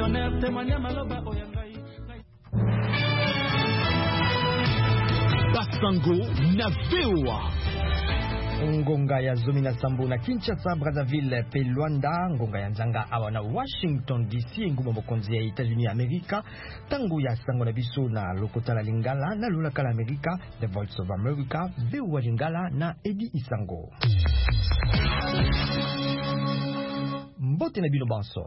millionnaire témoigna maloba oyangai Basango na VOA. Ngonga ya zomi na sambo na Kinshasa, Brazzaville pe Luanda, ngonga ya nzanga awa na Washington DC, nguma mokonzi ya Etats-Unis Amerika, tango ya sango na biso na lokota la lingala na lulaka la Amerika, The Voice of America, VOA lingala na Edi Isango. Mbote na bino banso.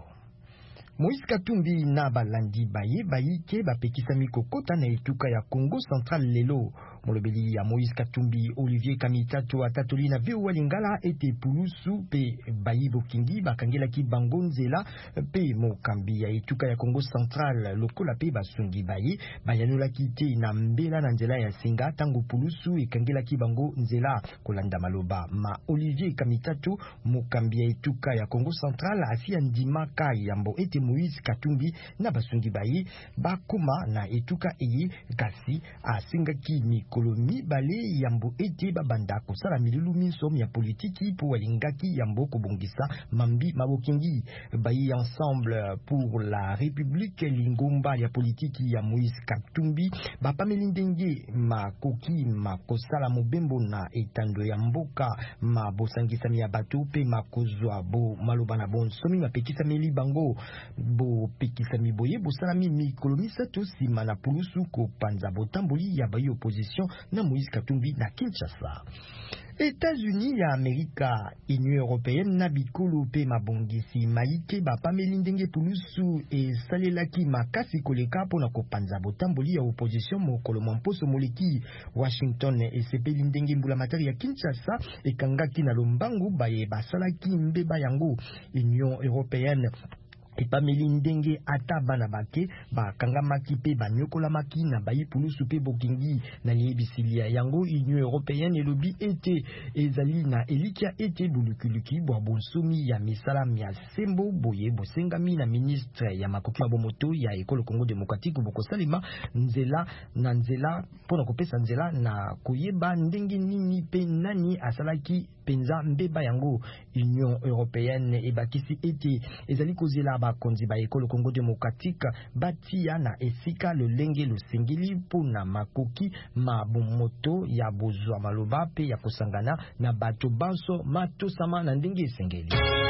Moïse Katumbi na balandi baye ke bapekisa mikokota na etuka ya Congo Central lelo. Molobeli ya Moïse Katumbi Olivier Kamitato atatoli na VOA lingala ete pulusu pe bayi bokingi bakangela ki bango nzela pe mokambi ya etuka ya Congo Central lokola pe basungi baye bayanola ki te na mbela na nzela ya singa tango pulusu ekangela ki bango nzela kolanda maloba ma Olivier Kamitato mokambi ya etuka ya Congo Central asia ndimaka yambo ete Moïse Katumbi na basungi baye bakuma na etuka eye kasi asinga ki kolomi bale yambo ete babanda kosala milulu minsom ya politiki po walingaki yambo kobongisa mambi mabokingi bayi ensemble pour la République lingomba ya politiki ya Moïse Katumbi bapameli ndenge makoki makosala mobembo na etando ya mboka mabosangisami ya bato pe makozwa bo maloba na bonsomi mapekisami bango bo pekisami boye bosalami mikolo misato sima na pulusu kopanza botamboli ya bayi opposition na Moïse Katumbi na Kinshasa. États-Unis ya Amerika, Union Européenne na bikolo pe mabongisi maike bapameli ndenge pulusu e salelaki makasi koleka pona kopanza botamboli ya opposition mokolo mamposo moleki Washington esepeli ndenge mbula matari ya Kinshasa ekangaki na lombangu baye basalaki mbeba yango. Union Européenne epameli ndenge ata bana bake bakangamaki pe banyokolamaki na bayi pulusu pe bokingi na liebisilia yango. Union Européenne elobi ete ezali na elikia ete bulukuluki bwa bonsomi ya misala ya sembo boye bosengami na ministre ya makoki mabomoto ya ekolo Congo Démocratique bokosalima nzela na nzela pona kopesa nzela na koyeba ndenge nini pe nani asalaki penza mbeba yango. Union Européenne ebakisi ete ezali kozela bakonzi ba ekolo Congo Démocratique batia na esika lolenge losengeli pona makoki mabomoto ya bozwa maloba pe ya kosangana na bato banso matosama na ndenge esengeli.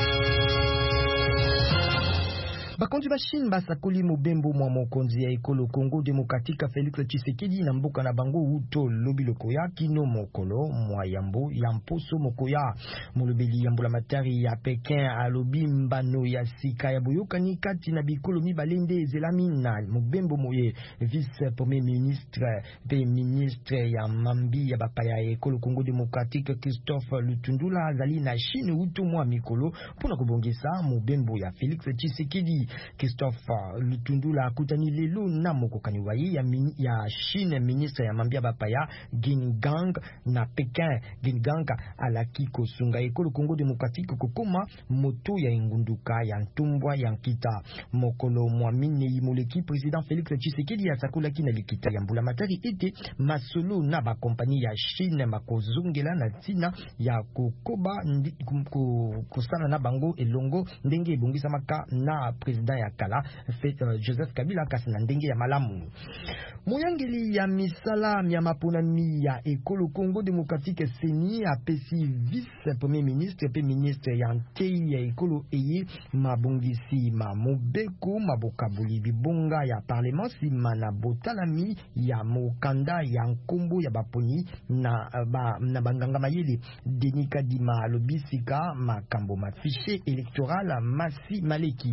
Bakonzi ba Chine basakoli mobembo mwa mokonzi ya ekolo Congo Démocratique Félix Tshisekedi na mboka na bango uto lobi lokoya kino mokolo mwa yambo ya mposo mokoya. Molobeli yambula matari ya Pekin alobi mbano ya sika ya boyokani kati na bikolo mibalende ezelami na mobembo moye. Vice premier ministre pe ministre ya mambi ya bapaya ya ekolo Congo Démocratique Christophe Lutundula azali na Chine uto mwa mikolo pona kubongisa mobembo ya Félix Tshisekedi. Christophe Lutundula akutani lelo na mokokani waye ya Chine ministre ya mambia bapaya Gingang na Pekin. Gingang alaki kosunga ekolo Congo Démocratique kokoma moto ya ingunduka ya ntumbwa ya nkita mokolo mwamine imoleki président Félix Tshisekedi asakolaki na likita ya mbula matari ete masolo na ba kompani ya Chine makozongela na tina ya kokoba kosala na bango elongo ndenge ebongisa maka na président ya kala Joseph Kabila kasi na ndenge ya malamu. Moyangeli ya misala ya maponami ya ekolo Congo Démocratique Seni apesi vice premier ministre pe ministre ya nkei ya ekolo eye mabongisi ma mobeko mabokabuli bibonga ya parlement sima na botalami ya mokanda ya nkombo ya baponi na banganga mayele. Denis Kadima alobisika makambo mafiche électoral masi maleki.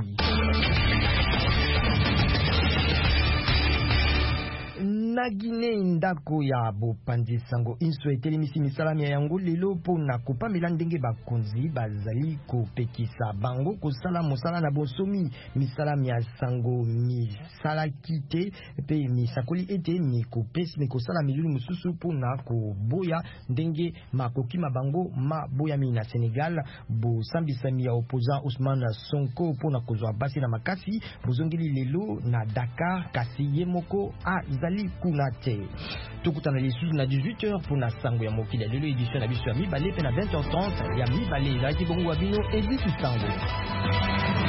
Na Guinée ndako ya bopanzi sango inso etelemisi misalami yango lelo pona kopamela ndenge bakonzi bazali kopekisa bango kosala mosala na bonsomi. Misalami ya sango misala kite pe misakoli ete mikopesi mikosala milulu mususu pona koboya ndenge makoki mabango maboyami na Sénégal bosambisami ya opposant Ousmane Sonko pona kozwa basi na makasi bozongeli lelo na Dakar kasi yemoko azali kunate. Tokutana lisusu na 18h pour na sango ya mokili lelo edition na biso ya mibale pe na 20h30 ya mibale ezalaki bongo wa bino edisi sango.